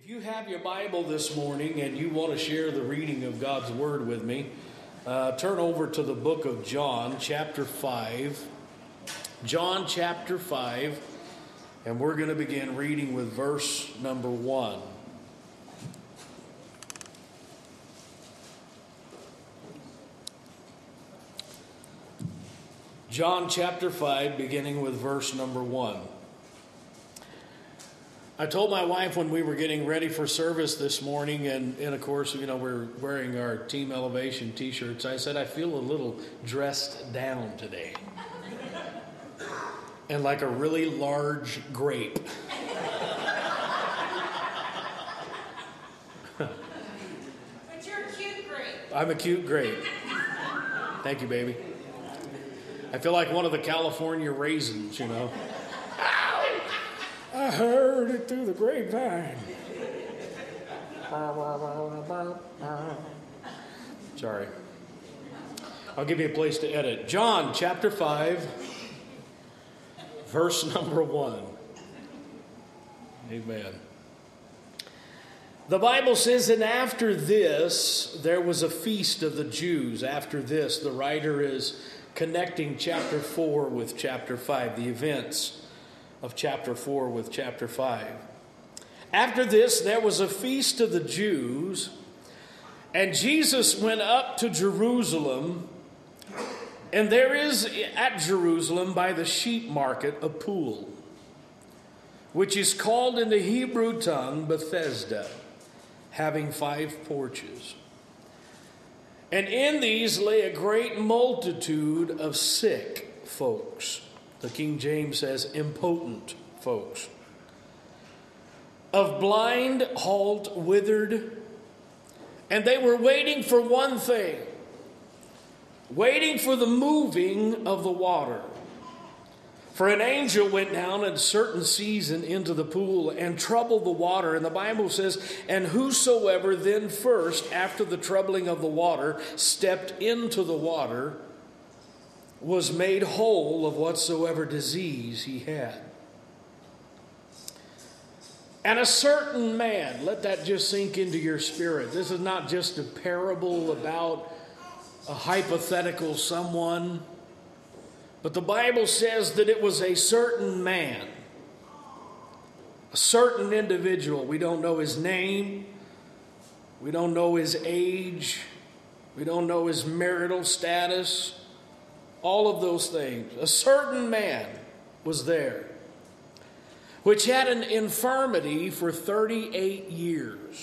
You have your Bible this morning and you want to share the reading of God's Word with me, turn over to the book of John, chapter 5. John, chapter 5, and we're going to begin reading with verse number 1. John, chapter 5, beginning with verse number 1. I told my wife when we were getting ready for service this morning, and of course, we're wearing our Team Elevation t-shirts. I said, I feel a little dressed down today. And like a really large grape. But you're a cute grape. I'm a cute grape. Thank you, baby. I feel like one of the California raisins, I heard it through the grapevine. Sorry. I'll give you a place to edit. John chapter 5, verse number 1. Amen. The Bible says, and after this, there was a feast of the Jews. After this, the writer is connecting chapter 4 with chapter 5, the events of chapter 4 with chapter 5. After this, there was a feast of the Jews, and Jesus went up to Jerusalem, and there is at Jerusalem by the sheep market a pool, which is called in the Hebrew tongue Bethesda, having 5 porches. And in these lay a great multitude of sick folks. The King James says impotent folks. Of blind, halt, withered. And they were waiting for one thing. Waiting for the moving of the water. For an angel went down at a certain season into the pool and troubled the water. And the Bible says, and whosoever then first, after the troubling of the water, stepped into the water, was made whole of whatsoever disease he had. And a certain man, let that just sink into your spirit. This is not just a parable about a hypothetical someone, but the Bible says that it was a certain man, a certain individual. We don't know his name. We don't know his age. We don't know his marital status. All of those things. A certain man was there, which had an infirmity for 38 years.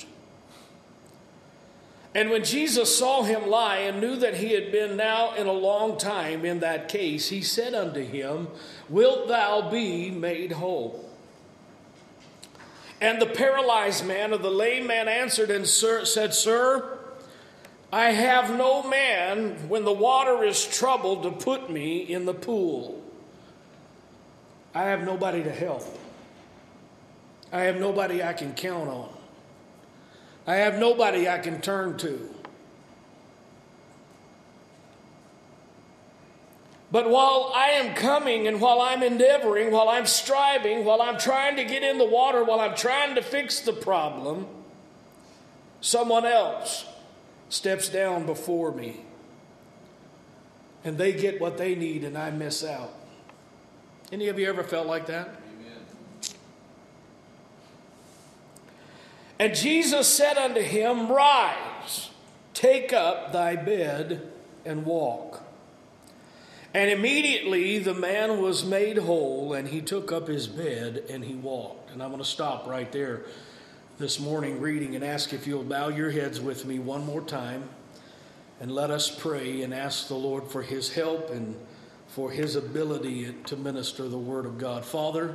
And when Jesus saw him lie and knew that he had been now in a long time in that case, he said unto him, wilt thou be made whole? And the paralyzed man or the lame man answered and said, Sir, I have no man when the water is troubled to put me in the pool. I have nobody to help. I have nobody I can count on. I have nobody I can turn to. But while I am coming and while I'm endeavoring, while I'm striving, while I'm trying to get in the water, while I'm trying to fix the problem, someone else steps down before me, and they get what they need and I miss out. Any of you ever felt like that? Amen. And Jesus said unto him, rise, take up thy bed and walk. And immediately the man was made whole, and he took up his bed and he walked. And I'm going to stop right there this morning reading and ask if you'll bow your heads with me one more time and let us pray and ask the Lord for his help and for his ability to minister the word of God. Father,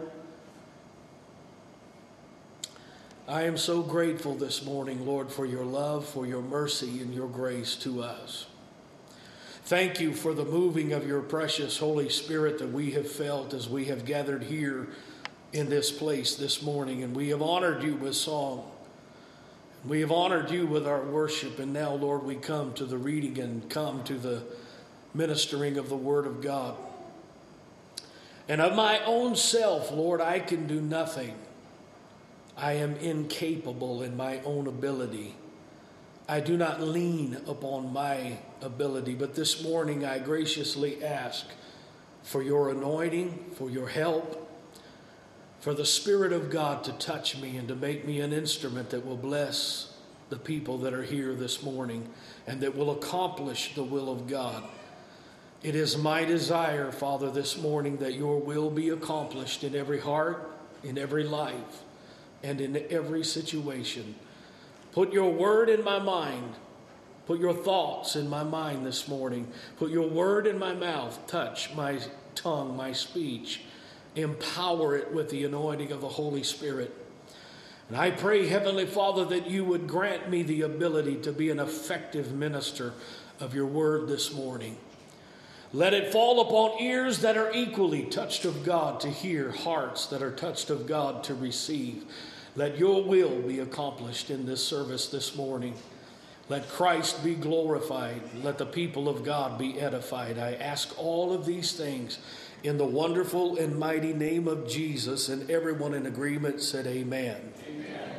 I am so grateful this morning, Lord, for your love, for your mercy and your grace to us. Thank you for the moving of your precious Holy Spirit that we have felt as we have gathered here in this place this morning, and we have honored you with song. We have honored you with our worship, and now, Lord, we come to the reading and come to the ministering of the Word of God. And of my own self, Lord, I can do nothing. I am incapable in my own ability. I do not lean upon my ability, but this morning I graciously ask for your anointing, for your help, for the Spirit of God to touch me and to make me an instrument that will bless the people that are here this morning and that will accomplish the will of God. It is my desire, Father, this morning that your will be accomplished in every heart, in every life, and in every situation. Put your word in my mind. Put your thoughts in my mind this morning. Put your word in my mouth. Touch my tongue, my speech. Empower it with the anointing of the Holy Spirit. And I pray, Heavenly Father, that you would grant me the ability to be an effective minister of your word this morning. Let it fall upon ears that are equally touched of God to hear, hearts that are touched of God to receive. Let your will be accomplished in this service this morning. Let Christ be glorified. Let the people of God be edified. I ask all of these things in the wonderful and mighty name of Jesus. And everyone in agreement said amen. Amen.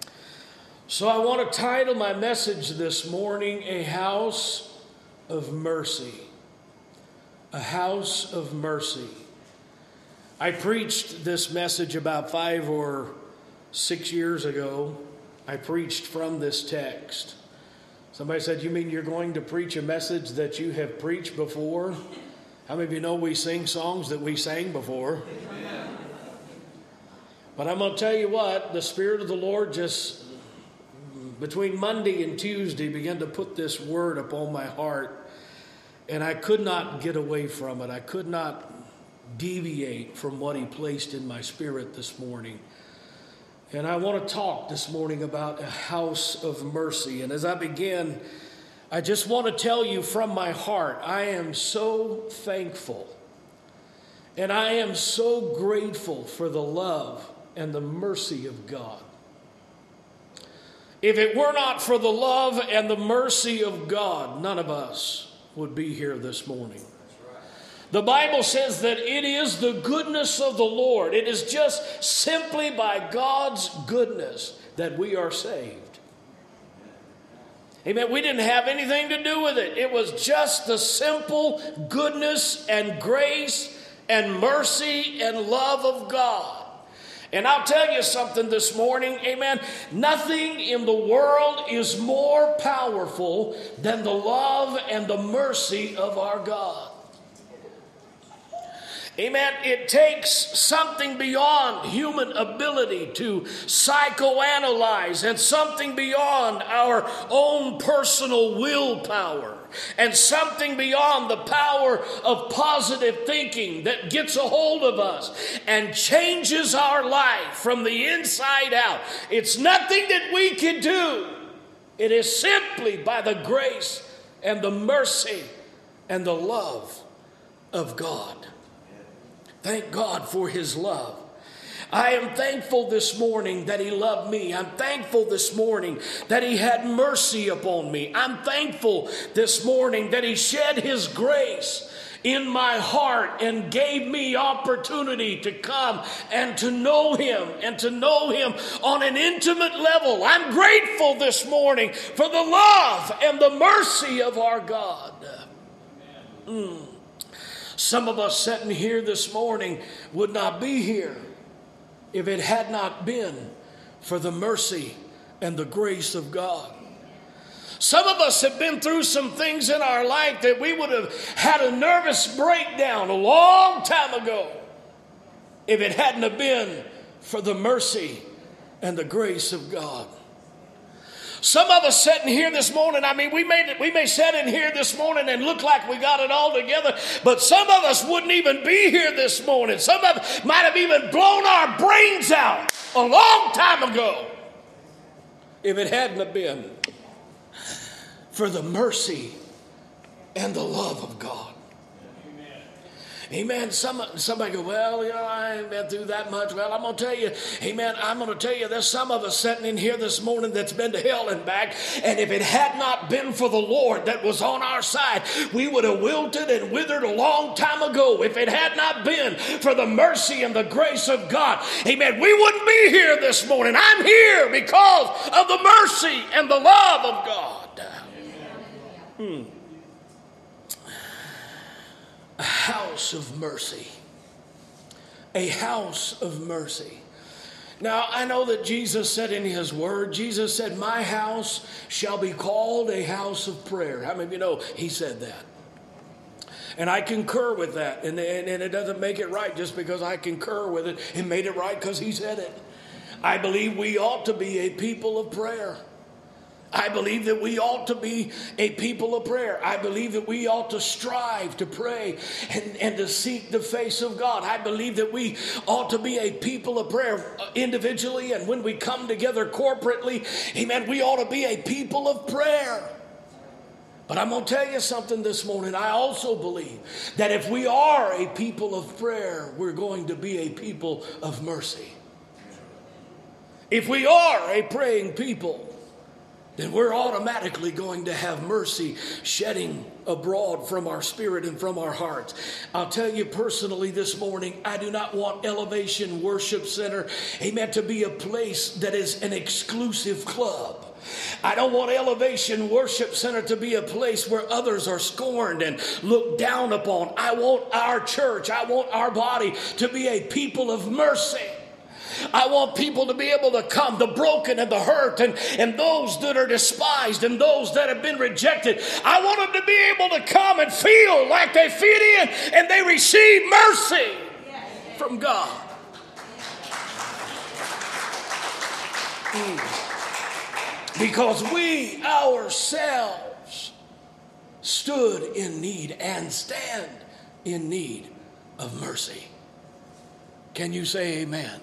So I want to title my message this morning, A House of Mercy. A House of Mercy. I preached this message about 5 or 6 years ago. I preached from this text. Somebody said, you mean you're going to preach a message that you have preached before? How many of you know we sing songs that we sang before? Amen. But I'm going to tell you what, the Spirit of the Lord just, between Monday and Tuesday, began to put this word upon my heart. And I could not get away from it. I could not deviate from what he placed in my spirit this morning. And I want to talk this morning about a house of mercy. And as I begin, I just want to tell you from my heart, I am so thankful and I am so grateful for the love and the mercy of God. If it were not for the love and the mercy of God, none of us would be here this morning. The Bible says that it is the goodness of the Lord. It is just simply by God's goodness that we are saved. Amen. We didn't have anything to do with it. It was just the simple goodness and grace and mercy and love of God. And I'll tell you something this morning, amen. Nothing in the world is more powerful than the love and the mercy of our God. Amen. It takes something beyond human ability to psychoanalyze and something beyond our own personal willpower and something beyond the power of positive thinking that gets a hold of us and changes our life from the inside out. It's nothing that we can do. It is simply by the grace and the mercy and the love of God. Thank God for his love. I am thankful this morning that he loved me. I'm thankful this morning that he had mercy upon me. I'm thankful this morning that he shed his grace in my heart and gave me opportunity to come and to know him on an intimate level. I'm grateful this morning for the love and the mercy of our God. Some of us sitting here this morning would not be here if it had not been for the mercy and the grace of God. Some of us have been through some things in our life that we would have had a nervous breakdown a long time ago if it hadn't have been for the mercy and the grace of God. Some of us sitting here this morning, we may sit in here this morning and look like we got it all together, but some of us wouldn't even be here this morning. Some of us might have even blown our brains out a long time ago if it hadn't have been for the mercy and the love of God. Amen. Somebody go, well, I ain't been through that much. Well, I'm going to tell you, amen, I'm going to tell you there's some of us sitting in here this morning that's been to hell and back. And if it had not been for the Lord that was on our side, we would have wilted and withered a long time ago. If it had not been for the mercy and the grace of God, amen, we wouldn't be here this morning. I'm here because of the mercy and the love of God. A house of mercy. A house of mercy. Now, I know that Jesus said in his word, Jesus said, my house shall be called a house of prayer. How many of you know he said that? And I concur with that. And it doesn't make it right just because I concur with it. It made it right because he said it. I believe we ought to be a people of prayer. I believe that we ought to be a people of prayer. I believe that we ought to strive to pray and to seek the face of God. I believe that we ought to be a people of prayer individually, and when we come together corporately, amen, we ought to be a people of prayer. But I'm going to tell you something this morning. I also believe that if we are a people of prayer, we're going to be a people of mercy. If we are a praying people, then we're automatically going to have mercy shedding abroad from our spirit and from our hearts. I'll tell you personally this morning, I do not want Elevation Worship Center, amen, to be a place that is an exclusive club. I don't want Elevation Worship Center to be a place where others are scorned and looked down upon. I want our church, I want our body to be a people of mercy. I want people to be able to come, the broken and the hurt and those that are despised and those that have been rejected. I want them to be able to come and feel like they fit in and they receive mercy from God. Because we ourselves stood in need and stand in need of mercy. Can you say amen?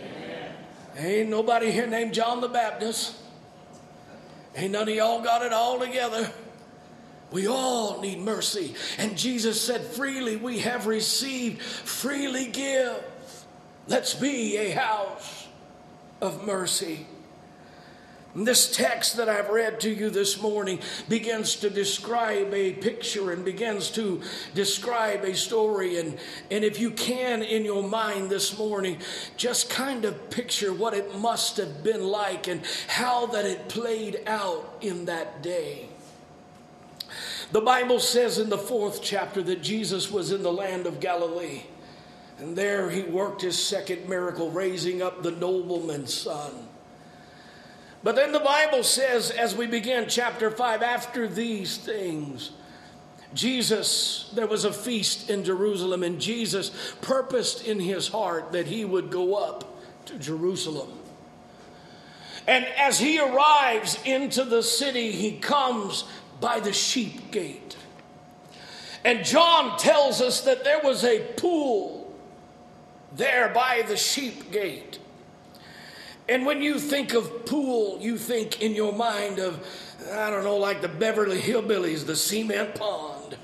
Ain't nobody here named John the Baptist. Ain't none of y'all got it all together. We all need mercy. And Jesus said, freely we have received, freely give. Let's be a house of mercy. And this text that I've read to you this morning begins to describe a picture and begins to describe a story. And if you can in your mind this morning, just kind of picture what it must have been like and how that it played out in that day. The Bible says in the 4th chapter that Jesus was in the land of Galilee. And there he worked his second miracle, raising up the nobleman's son. But then the Bible says, as we begin chapter 5, after these things, there was a feast in Jerusalem, and Jesus purposed in his heart that he would go up to Jerusalem. And as he arrives into the city, he comes by the sheep gate. And John tells us that there was a pool there by the sheep gate. And when you think of pool, you think in your mind of, I don't know, like the Beverly Hillbillies, the cement pond.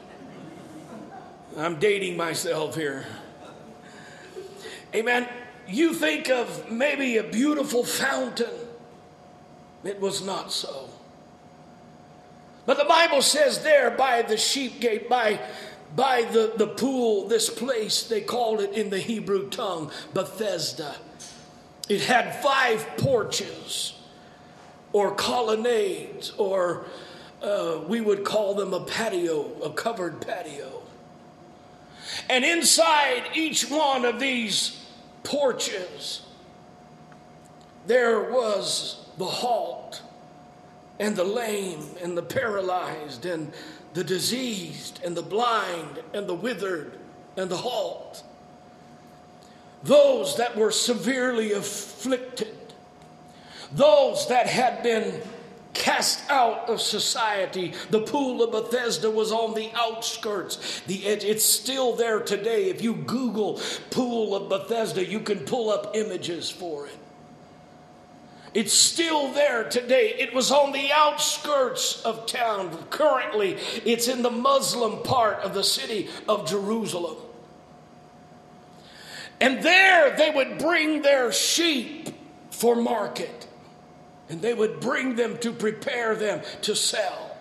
I'm dating myself here. Amen. You think of maybe a beautiful fountain. It was not so. But the Bible says there by the sheep gate, by the pool, this place, they called it in the Hebrew tongue, Bethesda. It had 5 porches or colonnades, or we would call them a patio, a covered patio. And inside each one of these porches, there was the halt and the lame and the paralyzed and the diseased and the blind and the withered and the halt. Those that were severely afflicted, those that had been cast out of society. The pool of Bethesda was on the outskirts, the edge. It's still there today. If you Google pool of Bethesda, you can pull up images for it. It's still there today. It was on the outskirts of town. Currently, it's in the Muslim part of the city of Jerusalem. And there they would bring their sheep for market. And they would bring them to prepare them to sell.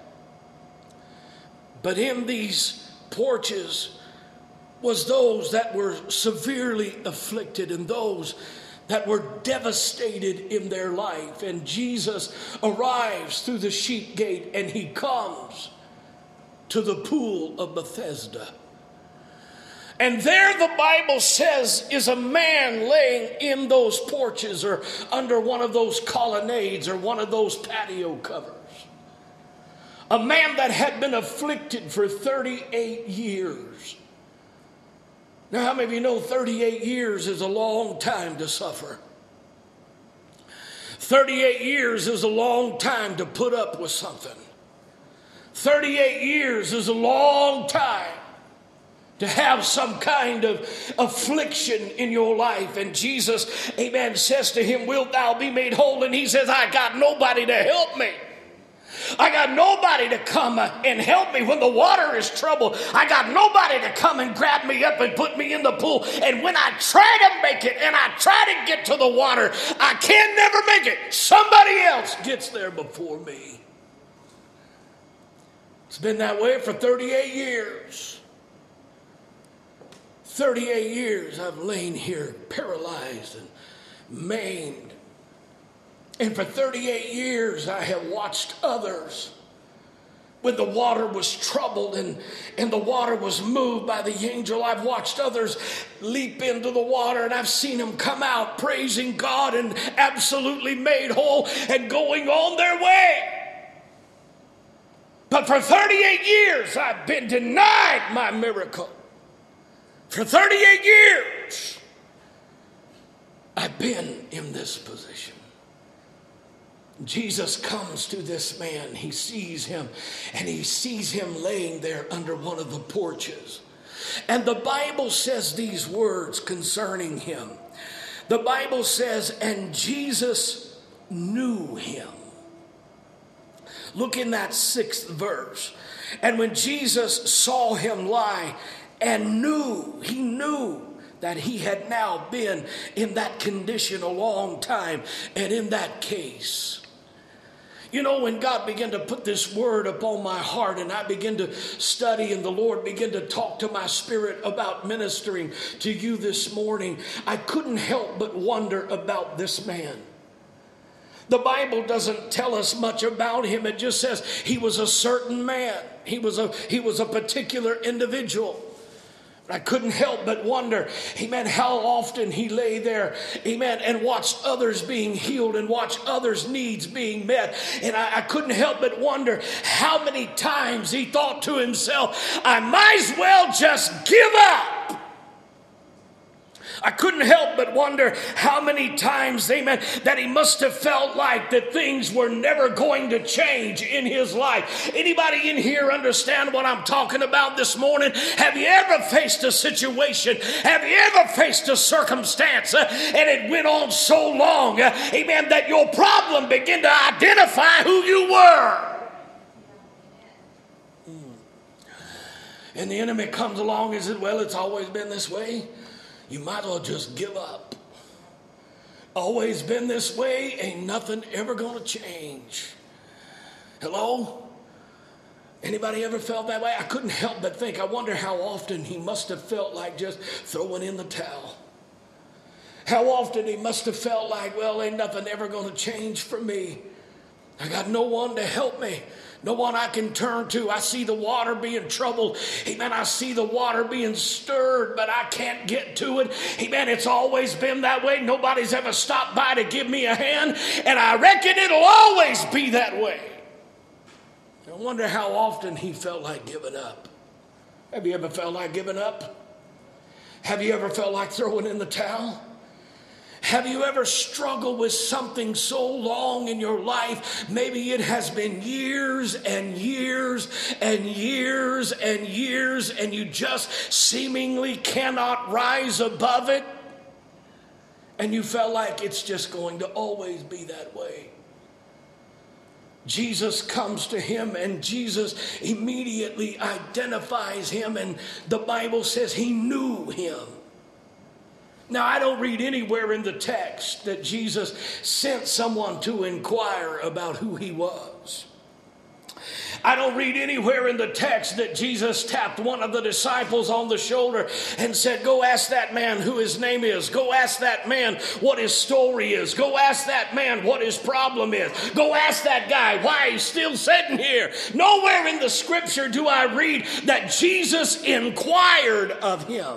But in these porches was those that were severely afflicted and those that were devastated in their life. And Jesus arrives through the sheep gate and he comes to the pool of Bethesda. And there the Bible says is a man laying in those porches or under one of those colonnades or one of those patio covers. A man that had been afflicted for 38 years. Now, how many of you know 38 years is a long time to suffer? 38 years is a long time to put up with something. 38 years is a long time to have some kind of affliction in your life. And Jesus, amen, says to him, wilt thou be made whole? And he says, I got nobody to help me. I got nobody to come and help me when the water is troubled. I got nobody to come and grab me up and put me in the pool. And when I try to make it and I try to get to the water, I can never make it. Somebody else gets there before me. It's been that way for 38 years. 38 years I've lain here paralyzed and maimed. And for 38 years I have watched others when the water was troubled and the water was moved by the angel. I've watched others leap into the water and I've seen them come out praising God and absolutely made whole and going on their way. But for 38 years I've been denied my miracle. For 38 years I've been in this position. Jesus comes to this man. He sees him, and he sees him laying there under one of the porches. And the Bible says these words concerning him. The Bible says, and Jesus knew him. Look in that 6th verse. And when Jesus saw him lie and he knew that he had now been in that condition a long time and in that case. You know, when God began to put this word upon my heart and I began to study and the Lord began to talk to my spirit about ministering to you this morning, I couldn't help but wonder about this man. The Bible doesn't tell us much about him. It just says he was a certain man. He was a particular individual. I couldn't help but wonder, amen, how often he lay there, amen, and watched others being healed and watched others' needs being met. And I couldn't help but wonder how many times he thought to himself, I might as well just give up. I couldn't help but wonder how many times, amen, that he must have felt like that things were never going to change in his life. Anybody in here understand what I'm talking about this morning? Have you ever faced a situation? Have you ever faced a circumstance and it went on so long, amen, that your problem began to identify who you were? And the enemy comes along and says, well, it's always been this way. You might as well just give up. Always been this way, ain't nothing ever gonna change. Hello? Anybody ever felt that way? I couldn't help but think, I wonder how often he must have felt like just throwing in the towel. How often he must have felt like, well, ain't nothing ever gonna change for me. I got no one to help me. No one I can turn to. I see the water being troubled. Amen. I see the water being stirred, but I can't get to it. Amen. It's always been that way. Nobody's ever stopped by to give me a hand. And I reckon it'll always be that way. I wonder how often he felt like giving up. Have you ever felt like giving up? Have you ever felt like throwing in the towel? Have you ever struggled with something so long in your life? Maybe it has been years and years and years and years, and you just seemingly cannot rise above it. And you felt like it's just going to always be that way. Jesus comes to him, and Jesus immediately identifies him, and the Bible says he knew him. Now, I don't read anywhere in the text that Jesus sent someone to inquire about who he was. I don't read anywhere in the text that Jesus tapped one of the disciples on the shoulder and said, go ask that man who his name is. Go ask that man what his story is. Go ask that man what his problem is. Go ask that guy why he's still sitting here. Nowhere in the scripture do I read that Jesus inquired of him.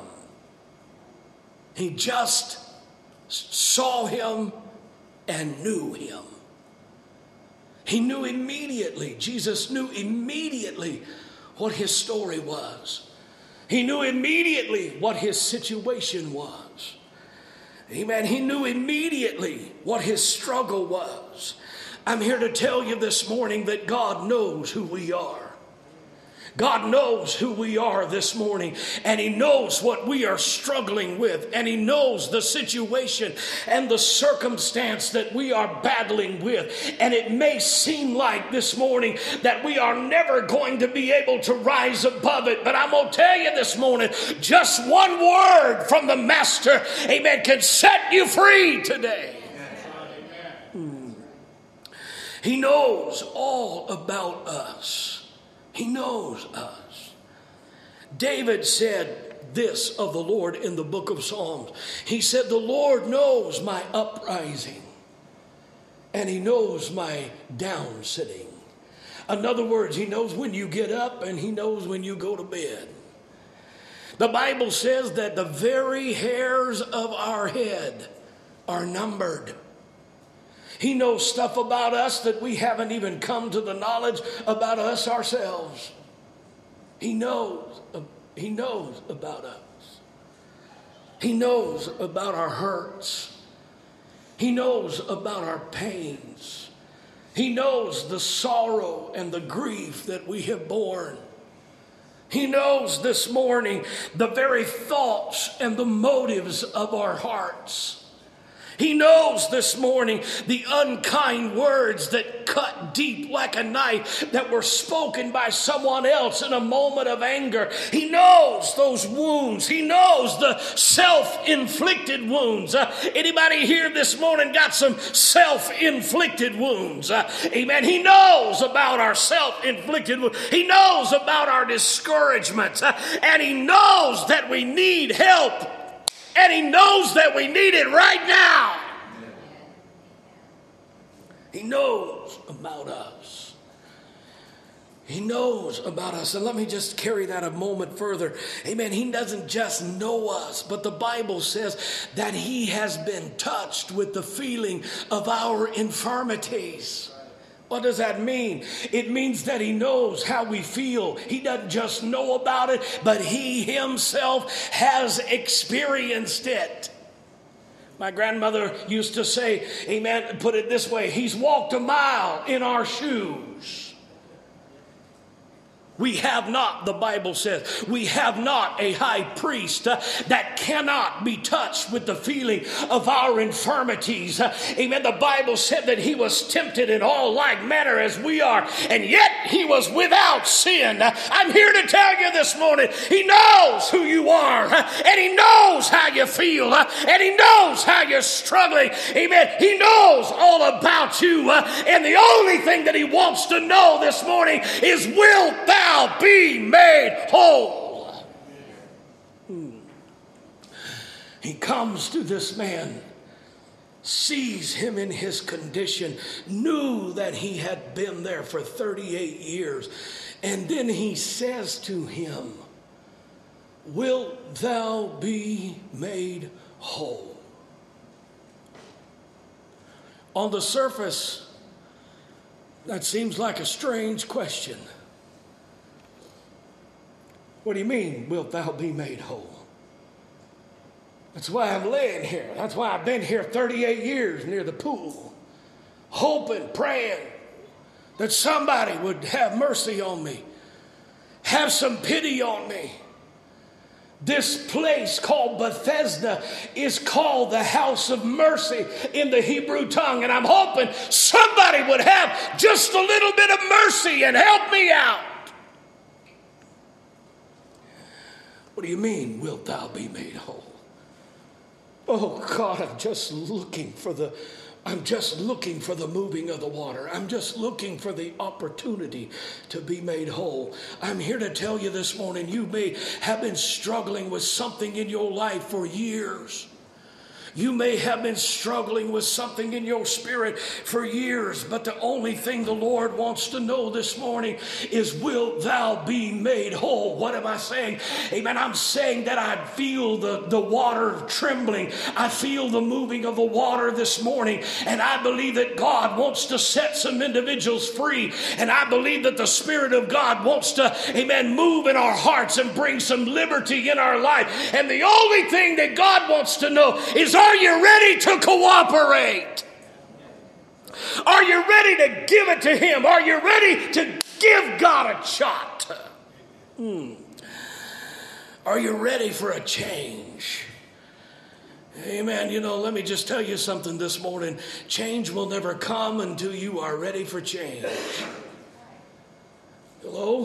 He just saw him and knew him. He knew immediately, Jesus knew immediately what his story was. He knew immediately what his situation was. Amen. He knew immediately what his struggle was. I'm here to tell you this morning that God knows who we are. God knows who we are this morning, and he knows what we are struggling with, and he knows the situation and the circumstance that we are battling with. And it may seem like this morning that we are never going to be able to rise above it, but I'm going to tell you this morning, just one word from the Master, amen, can set you free today. He knows all about us. He knows us. David said this of the Lord in the book of Psalms. He said, the Lord knows my uprising, and he knows my down sitting. In other words, he knows when you get up, and he knows when you go to bed. The Bible says that the very hairs of our head are numbered. He knows stuff about us that we haven't even come to the knowledge about us ourselves. He knows about us. He knows about our hurts. He knows about our pains. He knows the sorrow and the grief that we have borne. He knows this morning the very thoughts and the motives of our hearts. He knows this morning the unkind words that cut deep like a knife that were spoken by someone else in a moment of anger. He knows those wounds. He knows the self-inflicted wounds. Anybody here this morning got some self-inflicted wounds? Amen. He knows about our self-inflicted wounds. He knows about our discouragements. And he knows that we need help. And he knows that we need it right now. He knows about us. He knows about us. And let me just carry that a moment further. Amen. He doesn't just know us, but the Bible says that he has been touched with the feeling of our infirmities. What does that mean? It means that he knows how we feel. He doesn't just know about it, but he himself has experienced it. My grandmother used to say, amen, put it this way, he's walked a mile in our shoes. We have not, the Bible says, we have not a high priest that cannot be touched with the feeling of our infirmities. Amen. The Bible said that he was tempted in all like manner as we are, and yet he was without sin. I'm here to tell you this morning, he knows who you are, and he knows how you feel, and he knows how you're struggling. Amen. He knows all about you, and the only thing that he wants to know this morning is, wilt thou be made whole? He comes to this man, sees him in his condition, knew that he had been there for 38 years, and then he says to him, wilt thou be made whole? On the surface, that seems like a strange question. What do you mean, wilt thou be made whole? That's why I'm laying here. That's why I've been here 38 years near the pool, hoping, praying that somebody would have mercy on me, have some pity on me. This place called Bethesda is called the house of mercy in the Hebrew tongue, and I'm hoping somebody would have just a little bit of mercy and help me out. What do you mean, wilt thou be made whole? Oh God, I'm just looking for the moving of the water. I'm just looking for the opportunity to be made whole. I'm here to tell you this morning, you may have been struggling with something in your life for years. You may have been struggling with something in your spirit for years, but the only thing the Lord wants to know this morning is, will thou be made whole? What am I saying? Amen. I'm saying that I feel the water trembling. I feel the moving of the water this morning, and I believe that God wants to set some individuals free, and I believe that the Spirit of God wants to, amen, move in our hearts and bring some liberty in our life. And the only thing that God wants to know is, are you ready to cooperate? Are you ready to give it to Him? Are you ready to give God a shot? Are you ready for a change? Amen. Let me just tell you something this morning. Change will never come until you are ready for change. Hello?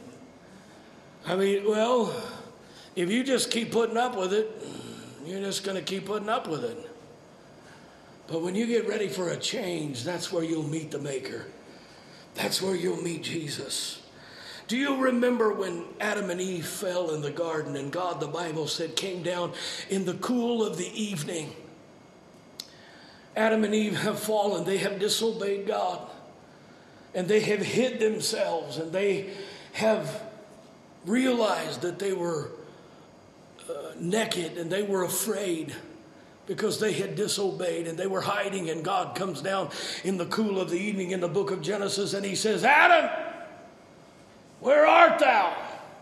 If you just keep putting up with it, you're just going to keep putting up with it. But when you get ready for a change, that's where you'll meet the Maker. That's where you'll meet Jesus. Do you remember when Adam and Eve fell in the garden and God, the Bible said, came down in the cool of the evening? Adam and Eve have fallen. They have disobeyed God. And they have hid themselves. And they have realized that they were naked, and they were afraid because they had disobeyed, and they were hiding. And God comes down in the cool of the evening in the book of Genesis, and He says, Adam, where art thou?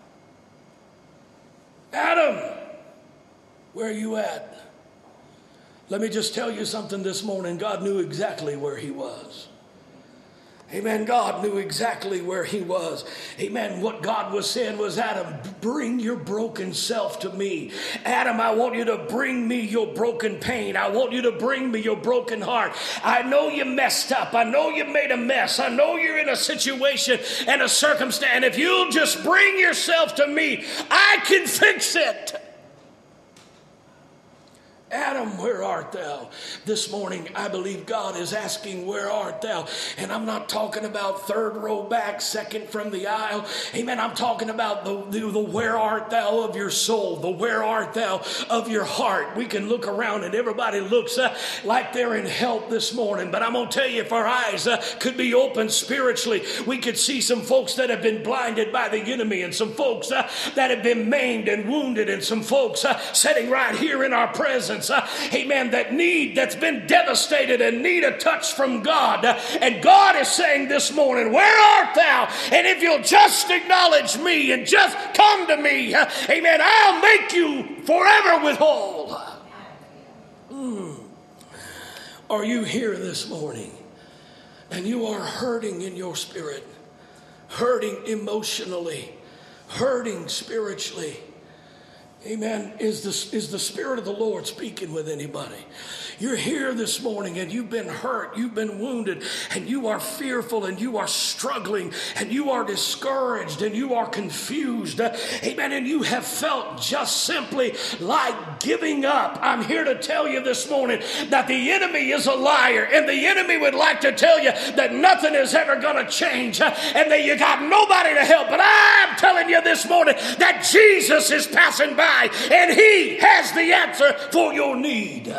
Adam, where are you at? Let me just tell you something this morning. God knew exactly where he was. Amen. God knew exactly where he was. Amen. What God was saying was, Adam, bring your broken self to me. Adam, I want you to bring me your broken pain. I want you to bring me your broken heart. I know you messed up. I know you made a mess. I know you're in a situation and a circumstance. And if you'll just bring yourself to me, I can fix it. Adam, where art thou? This morning, I believe God is asking, where art thou? And I'm not talking about third row back, second from the aisle. Amen. I'm talking about the where art thou of your soul, the where art thou of your heart. We can look around and everybody looks like they're in help this morning. But I'm going to tell you, if our eyes could be open spiritually, we could see some folks that have been blinded by the enemy, and some folks that have been maimed and wounded, and some folks sitting right here in our presence. Amen, that's been devastated and need a touch from God. And God is saying this morning, where art thou? And if you'll just acknowledge me and just come to me, amen, I'll make you forever with whole. Are you here this morning and you are hurting in your spirit, hurting emotionally, hurting spiritually? Amen. Is the Spirit of the Lord speaking with anybody? You're here this morning and you've been hurt, you've been wounded, and you are fearful, and you are struggling, and you are discouraged, and you are confused. Amen. And you have felt just simply like giving up. I'm here to tell you this morning that the enemy is a liar, and the enemy would like to tell you that nothing is ever going to change, and that you got nobody to help. But I'm telling you this morning that Jesus is passing by, and he has the answer for your need.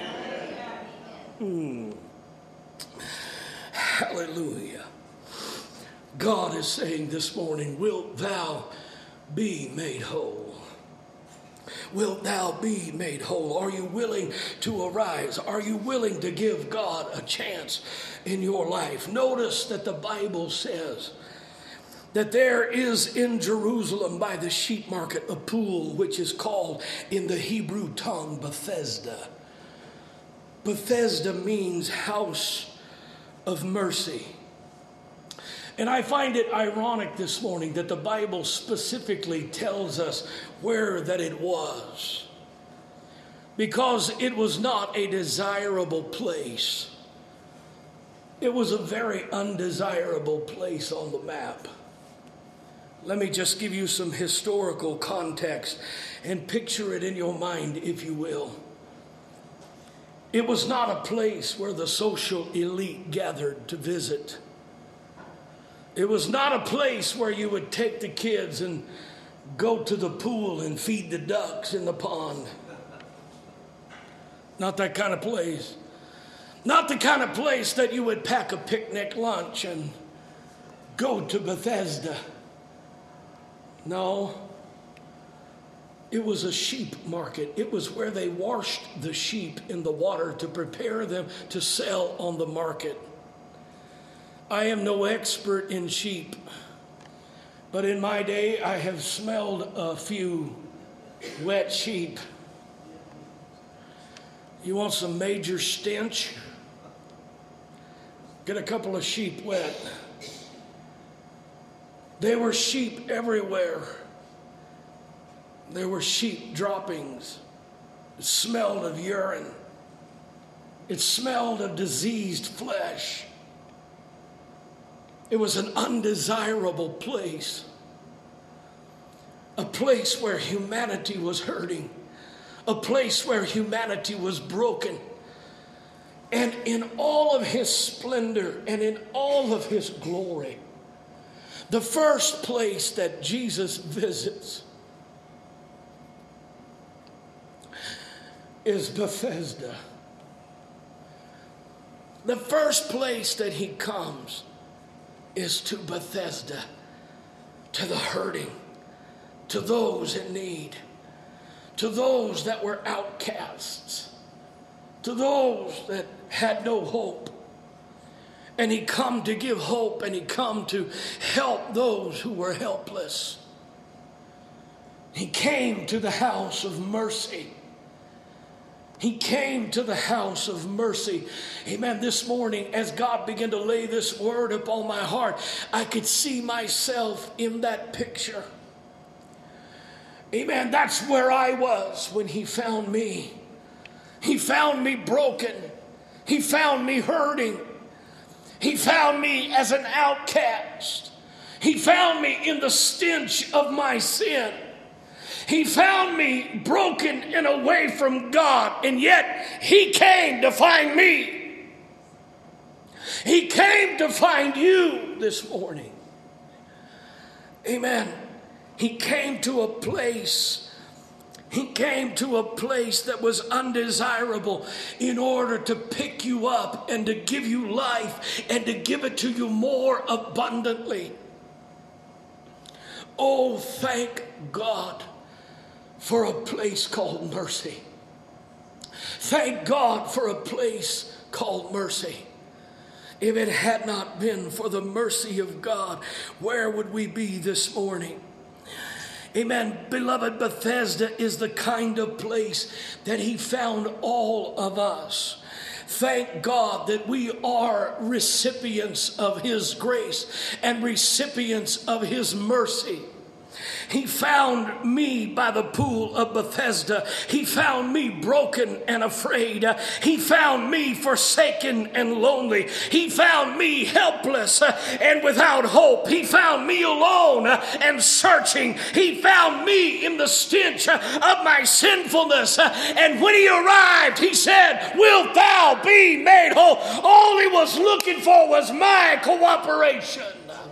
Hallelujah. God is saying this morning, wilt thou be made whole? Wilt thou be made whole? Are you willing to arise? Are you willing to give God a chance in your life? Notice that the Bible says that there is in Jerusalem by the sheep market a pool which is called in the Hebrew tongue Bethesda. Bethesda means house of mercy. And I find it ironic this morning that the Bible specifically tells us where that it was, because it was not a desirable place. It was a very undesirable place on the map. Let me just give you some historical context and picture it in your mind, if you will. It was not a place where the social elite gathered to visit. It was not a place where you would take the kids and go to the pool and feed the ducks in the pond. Not that kind of place. Not the kind of place that you would pack a picnic lunch and go to Bethesda. No. It was a sheep market. It was where they washed the sheep in the water to prepare them to sell on the market. I am no expert in sheep, but in my day I have smelled a few wet sheep. You want some major stench? Get a couple of sheep wet. There were sheep everywhere. There were sheep droppings. It smelled of urine. It smelled of diseased flesh. It was an undesirable place. A place where humanity was hurting. A place where humanity was broken. And in all of his splendor and in all of his glory, the first place that Jesus visits is Bethesda. The first place that he comes is to Bethesda, to the hurting, to those in need, to those that were outcasts, to those that had no hope. And he come to give hope, and he come to help those who were helpless. He came to the house of mercy. He came to the house of mercy. Amen. This morning, as God began to lay this word upon my heart, I could see myself in that picture. Amen. That's where I was when he found me. He found me broken. He found me hurting. He found me as an outcast. He found me in the stench of my sin. He found me broken and away from God, and yet he came to find me. He came to find you this morning. Amen. He came to a place. He came to a place that was undesirable in order to pick you up and to give you life and to give it to you more abundantly. Oh, thank God for a place called mercy. Thank God for a place called mercy. If it had not been for the mercy of God, where would we be this morning? Amen. Beloved, Bethesda is the kind of place that he found all of us. Thank God that we are recipients of his grace and recipients of his mercy. He found me by the pool of Bethesda. He found me broken and afraid. He found me forsaken and lonely. He found me helpless and without hope. He found me alone and searching. He found me in the stench of my sinfulness. And when he arrived, he said, "Wilt thou be made whole?" All he was looking for was my cooperation.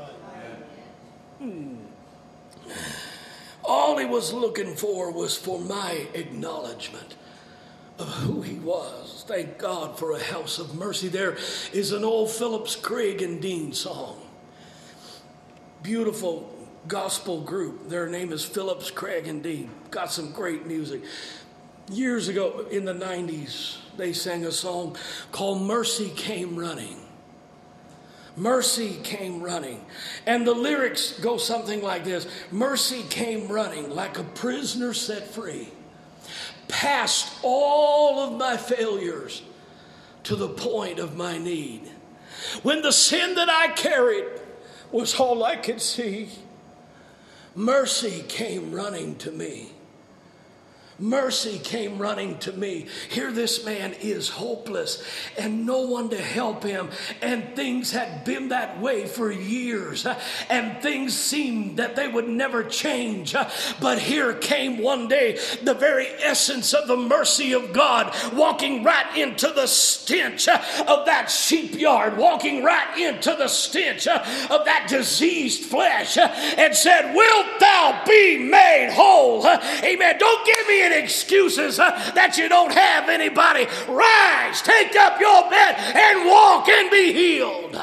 All he was looking for was for my acknowledgement of who he was. Thank God for a house of mercy. There is an old Phillips Craig and Dean song. Beautiful gospel group. Their name is Phillips Craig and Dean. Got some great music. Years ago in the 90s, they sang a song called "Mercy Came Running." Mercy came running. And the lyrics go something like this. Mercy came running like a prisoner set free, past all of my failures to the point of my need. When the sin that I carried was all I could see, mercy came running to me. Mercy came running to me. Here this man is hopeless and no one to help him. And things had been that way for years. And things seemed that they would never change. But here came one day the very essence of the mercy of God, walking right into the stench of that sheepyard, walking right into the stench of that diseased flesh, and said, wilt thou be made whole? Amen. Don't give me any excuses that you don't have anybody. Rise, take up your bed and walk and be healed.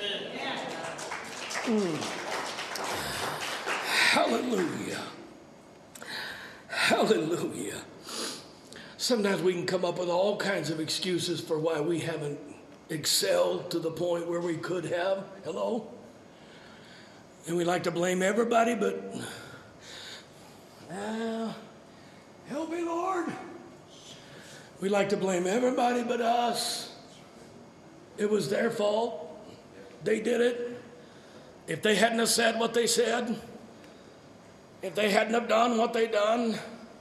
Hallelujah. Hallelujah. Sometimes we can come up with all kinds of excuses for why we haven't excelled to the point where we could have. Hello? And we like to blame everybody, but help me, Lord. We like to blame everybody but us. It was their fault. They did it. If they hadn't have said what they said, if they hadn't have done what they done,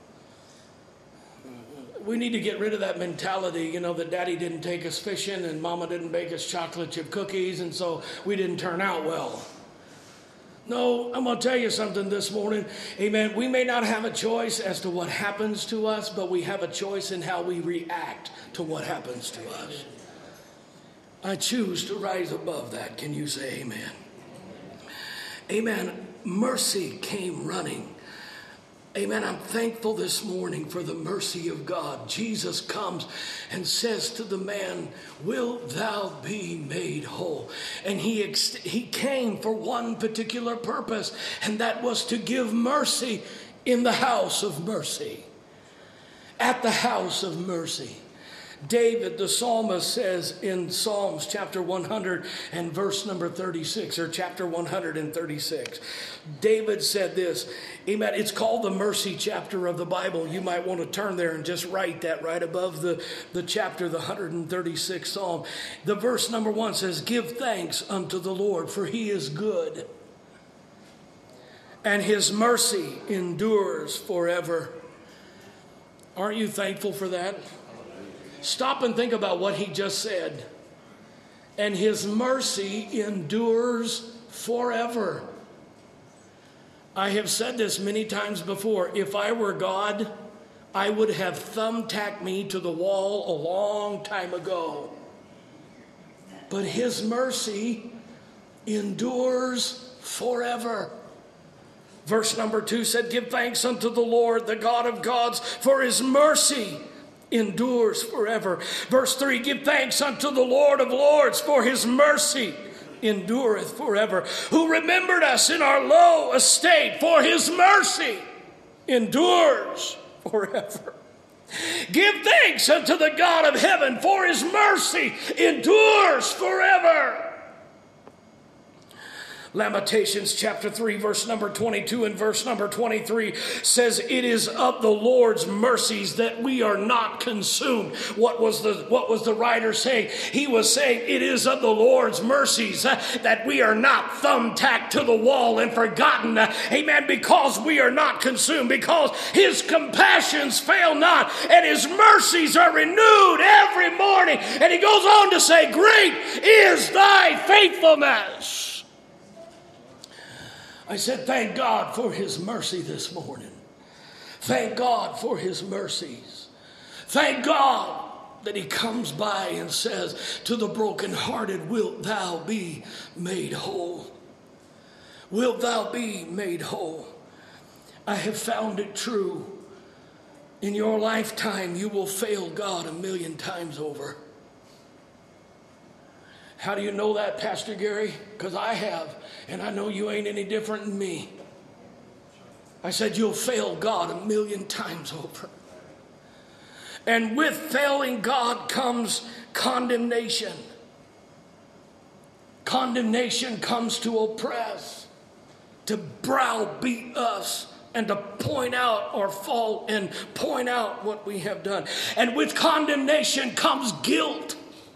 we need to get rid of that mentality, that daddy didn't take us fishing and mama didn't bake us chocolate chip cookies, and so we didn't turn out well. No, I'm going to tell you something this morning. Amen. We may not have a choice as to what happens to us, but we have a choice in how we react to what happens to us. I choose to rise above that. Can you say amen? Amen. Mercy came running. Amen. I'm thankful this morning for the mercy of God. Jesus comes and says to the man, wilt thou be made whole? And he came for one particular purpose, and that was to give mercy in the house of mercy. At the house of mercy. David, the psalmist, says in Psalms chapter 100 and verse number 36, or chapter 136, David said this, amen. It's called the mercy chapter of the Bible. You might want to turn there and just write that right above the chapter, the 136th Psalm. The verse number 1 says, give thanks unto the Lord, for he is good, and his mercy endures forever. Aren't you thankful for that? Stop and think about what he just said. And his mercy endures forever. I have said this many times before. If I were God, I would have thumbtacked me to the wall a long time ago. But his mercy endures forever. Verse number 2 said, give thanks unto the Lord, the God of gods, for his mercy endures forever. Verse 3, give thanks unto the Lord of lords, for his mercy endureth forever. Who remembered us in our low estate, for his mercy endures forever. Give thanks unto the God of heaven, for his mercy endures forever. Lamentations chapter 3 verse number 22 and verse number 23 says, it is of the Lord's mercies that we are not consumed. What was the writer saying? He was saying it is of the Lord's mercies that we are not thumbtacked to the wall and forgotten. Amen. Because we are not consumed, because his compassions fail not and his mercies are renewed every morning. And he goes on to say, great is thy faithfulness. I said, thank God for his mercy this morning. Thank God for his mercies. Thank God that he comes by and says to the brokenhearted, wilt thou be made whole? Wilt thou be made whole? I have found it true. In your lifetime, you will fail God 1,000,000 times over. How do you know that, Pastor Gary? Because I have, and I know you ain't any different than me. I said you'll fail God 1,000,000 times over. And with failing God comes condemnation. Condemnation comes to oppress, to browbeat us, and to point out our fault and point out what we have done. And with condemnation comes guilt.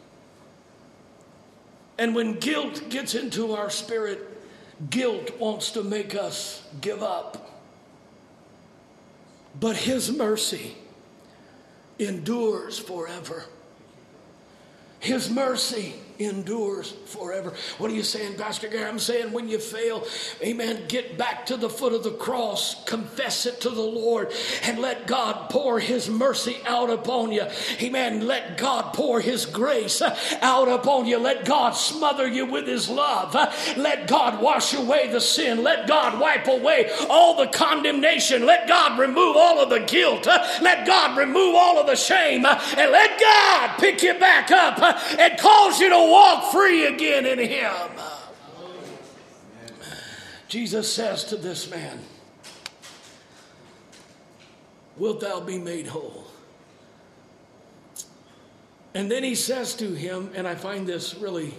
And when guilt gets into our spirit, guilt wants to make us give up. but his mercy endures forever. His mercy endures forever. What are you saying, Pastor Gary? I'm saying when you fail, amen, get back to the foot of the cross, confess it to the Lord, and let God pour his mercy out upon you. Amen. Let God pour his grace out upon you. Let God smother you with his love. Let God wash away the sin. Let God wipe away all the condemnation. Let God remove all of the guilt. Let God remove all of the shame. And let God pick you back up and cause you to walk free again in him. Jesus says to this man, wilt thou be made whole? And then he says to him, and I find this really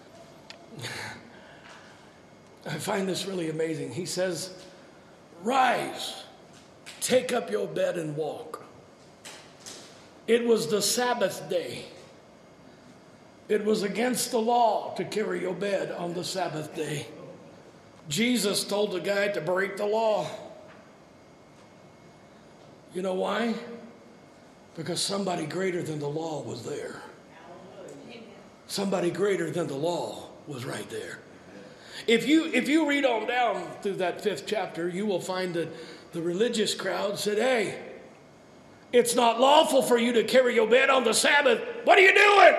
amazing. He says, rise, take up your bed and walk. It was the Sabbath day. It was against the law to carry your bed on the Sabbath day. Jesus told the guy to break the law. You know why? Because somebody greater than the law was there. Somebody greater than the law was right there. If you read on down through that 5th chapter, you will find that the religious crowd said, hey, it's not lawful for you to carry your bed on the Sabbath. What are you doing?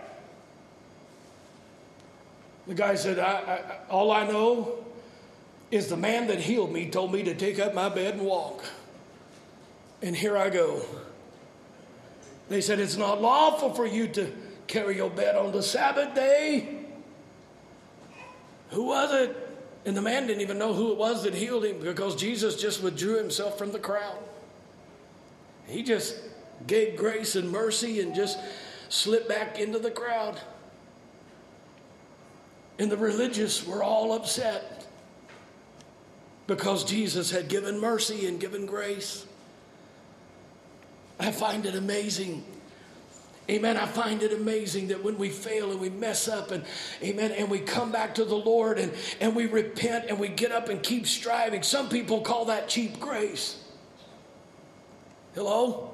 The guy said, all I know is the man that healed me told me to take up my bed and walk. And here I go. They said, it's not lawful for you to carry your bed on the Sabbath day. Who was it? And the man didn't even know who it was that healed him, because Jesus just withdrew himself from the crowd. He just gave grace and mercy and just slipped back into the crowd. And the religious were all upset because Jesus had given mercy and given grace. I find it amazing. Amen. I find it amazing that when we fail and we mess up and amen, and we come back to the Lord and we repent and we get up and keep striving. Some people call that cheap grace. Hello?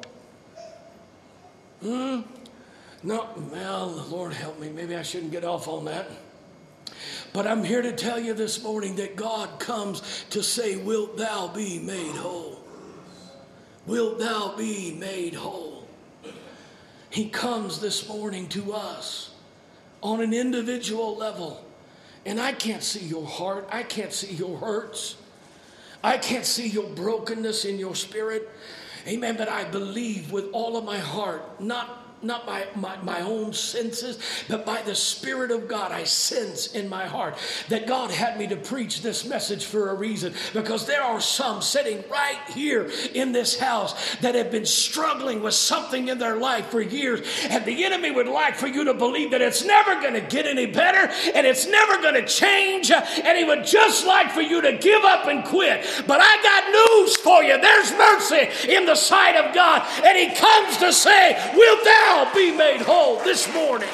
No, well, Lord help me. Maybe I shouldn't get off on that. But I'm here to tell you this morning that God comes to say, wilt thou be made whole? Wilt thou be made whole? He comes this morning to us on an individual level. And I can't see your heart. I can't see your hurts. I can't see your brokenness in your spirit. Amen. But I believe with all of my heart, not by my own senses, but by the Spirit of God, I sense in my heart that God had me to preach this message for a reason, because there are some sitting right here in this house that have been struggling with something in their life for years, and the enemy would like for you to believe that it's never going to get any better and it's never going to change, and he would just like for you to give up and quit. But I got news for you. There's mercy in the sight of God, and he comes to say, wilt thou be made whole this morning?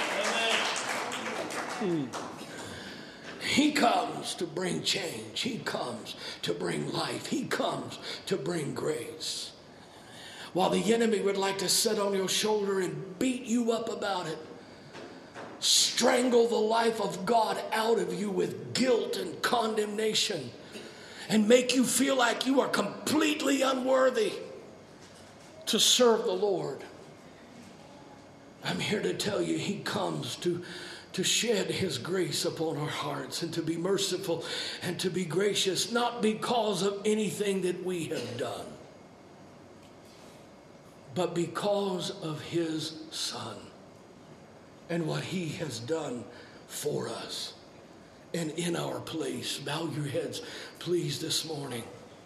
He comes to bring change. He comes to bring life. He comes to bring grace. While the enemy would like to sit on your shoulder and beat you up about it, strangle the life of God out of you with guilt and condemnation, and make you feel like you are completely unworthy to serve the Lord, I'm here to tell you, he comes to shed his grace upon our hearts and to be merciful and to be gracious, not because of anything that we have done, but because of his Son and what he has done for us and in our place. Bow your heads, please, this morning.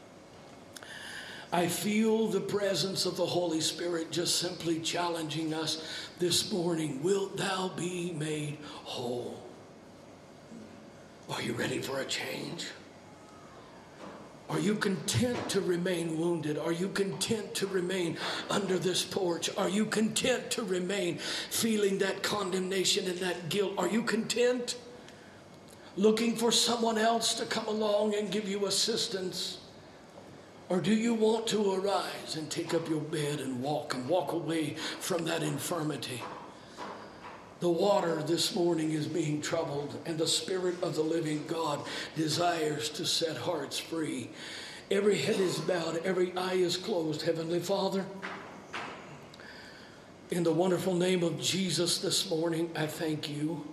I feel the presence of the Holy Spirit just simply challenging us this morning. Wilt thou be made whole? Are you ready for a change? Are you content to remain wounded? Are you content to remain under this porch? Are you content to remain feeling that condemnation and that guilt? Are you content looking for someone else to come along and give you assistance? Or do you want to arise and take up your bed and walk away from that infirmity? The water this morning is being troubled, and the Spirit of the living God desires to set hearts free. Every head is bowed, every eye is closed. Heavenly Father, in the wonderful name of Jesus this morning, I thank you.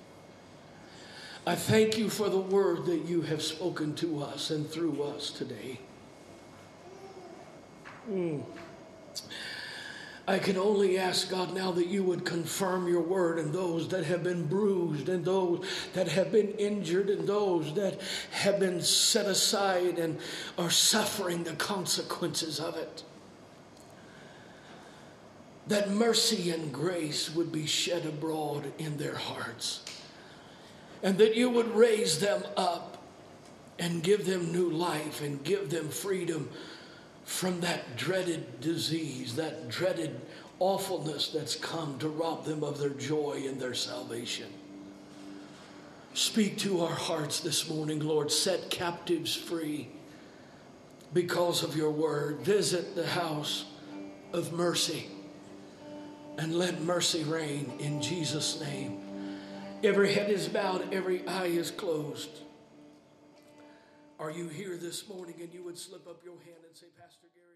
I thank you for the word that you have spoken to us and through us today. I can only ask, God, now that you would confirm your word in those that have been bruised, and those that have been injured, and those that have been set aside and are suffering the consequences of it. That mercy and grace would be shed abroad in their hearts, and that you would raise them up and give them new life and give them freedom from that dreaded disease, that dreaded awfulness that's come to rob them of their joy and their salvation. Speak to our hearts this morning, Lord. Set captives free because of your word. Visit the house of mercy and let mercy reign in Jesus' name. Every head is bowed, every eye is closed. Are you here this morning and you would slip up your hand and say, Pastor Gary?